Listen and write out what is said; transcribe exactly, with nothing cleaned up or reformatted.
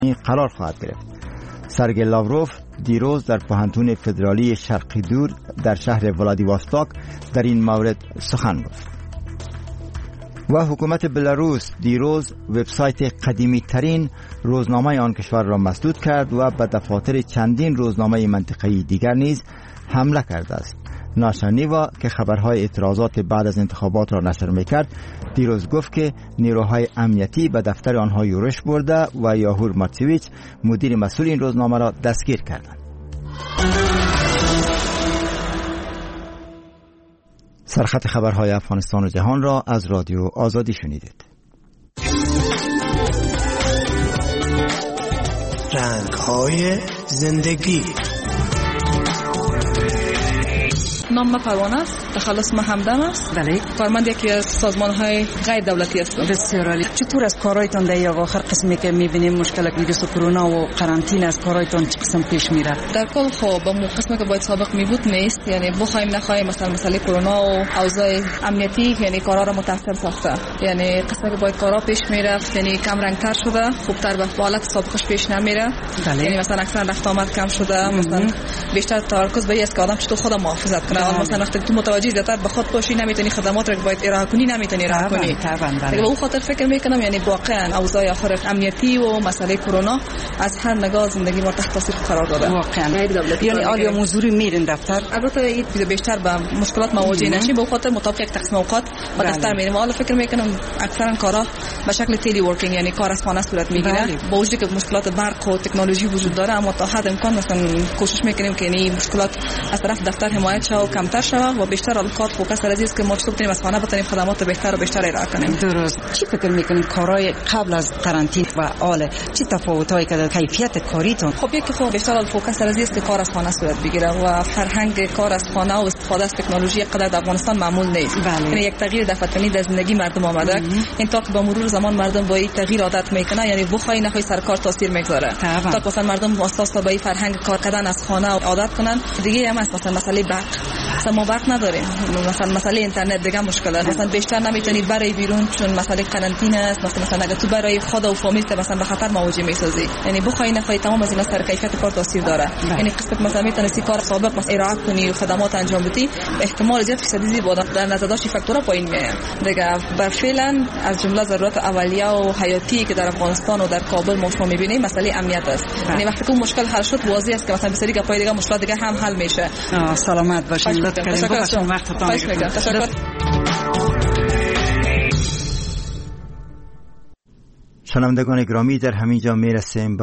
قرار خواهد گرفت. سرگئی لاوروف دیروز در پوهنتون فدرالی شرقی دور در شهر ولادیواستوک در این مورد سخن گفت. و حکومت بلاروس دیروز وبسایت قدیمی ترین روزنامه آن کشور را مسدود کرد و به دفاتر چندین روزنامه منطقه‌ای دیگر نیز حمله کرده است. ناشنیوا که خبرهای اعتراضات بعد از انتخابات را نشر میکرد دیروز گفت که نیروهای امنیتی به دفتر آنها یورش برده و یاهور مارچویچ مدیر مسئول این روزنامه را دستگیر کردند. سرخط خبرهای افغانستان و جهان را از رادیو آزادی شنیدید. رنگ‌های زندگی. نام ما پروانه است، تخلص ما همدم است. بله. کارمند یکی از سازمان‌های غیر دولتی هستم. بسیار عالی. چطور از کارایتان در آخر قسمی که می‌بینیم مشکل ویروس کرونا و قرنطینه از کارایتان چه قسم پیش میره؟ در کل خب با قسمی که باید سابق می بود نیست، یعنی بخوایم نخوایم مثلا مسئله کرونا و اوضاع امنیتی یعنی کارا را متأثر ساخته. یعنی قسمی که باید کارا پیش میرفت یعنی کم رنگتر شده، خوبتر به حالت سابقش پیش نمیره. بله. یعنی مثلا اکثر رفت آمد کم شده، مثلا بیشتر تمرکز به است که آدم چطور خودم محافظت کنه. مثلا وقتی تو متوجه زیادتر به خود باشی نمیتونی خدمات رو باید ارائه کنی نمیتونی ارائه کنی. طبعا. به اون خاطر فکر میکنم یعنی واقعا اوضاع آخر امنیتی و مسئله کرونا از هر نگاه زندگی ما تحت تاثیر قرار داده. واقعا. یعنی عالی موضوعی میرین دفتر. البته این بیشتر به مشکلات مواجه نشیم، به خاطر مطابق یک تقسیم اوقات به دفتر میریم. حالا فکر میکنم اکثرا کارا به شکل تلی ورکینگ یعنی کار از خانه صورت میگیره. با وجودی که مشکلات برق و تکنولوژی وجود داره، اما تا حد امکان مثلا کوشش میکنیم که این مشکلات از طرف دفتر حمایت شه و کمتر شه و بیشتر کار فوکس از است که ما چطور بتونیم از خانه بتونیم خدمات بهتر و بیشتر ارائه کنیم. درست. چی فکر میکنین کارهای قبل از قرنطینه و آله چی تفاوتایی که در کیفیت کاریتون؟ خب یکی خب بیشتر فوکس از است که کار از خانه صورت بگیره و فرهنگ کار از خانه و استفاده از تکنولوژی قدر در افغانستان معمول نیست. یعنی یک تغییر دفعه‌ای در زندگی مردم آمده. این تا که با مرور زمان مردم با این تغییر عادت میکنه، یعنی بخوای نخوای سر کار تاثیر میگذاره. تا مثلا مردم اساس به این فرهنگ کار کردن از خانه عادت کنن. دیگه هم مثلا مسئله برق. مثلا ما وقت نداریم. مثلا مسئله اینترنت دیگه مشکل است. مثلا بیشتر نمیتونی برای بیرون چون مسئله قرنطینه است. مثلا مثلا اگه تو برای خود و فامیل مثلا به خطر مواجه میسازی، یعنی بخوای نخوای تمام از اینا سر کیفیت کار تاثیر داره. یعنی قسمت مثلا میتونی کار سابق مثلا ارائه کنی و خدمات انجام بدی، احتمال زیاد فیصدی بود در نظر داشت فاکتورها پایین میاد. دیگه بر فعلا از جمله ضرورت اولیه و حیاتی که در افغانستان و در کابل ما شما میبینیم مسئله امنیت است. یعنی وقتی که مشکل حل شد واضح است که مثلا بسیاری گپای دیگه مشکلات دیگه هم حل میشه. سلامت باشین. لطف کردین. بابا وقتتون تشکر. شنوندگان گرامی، در همین جا میرسیم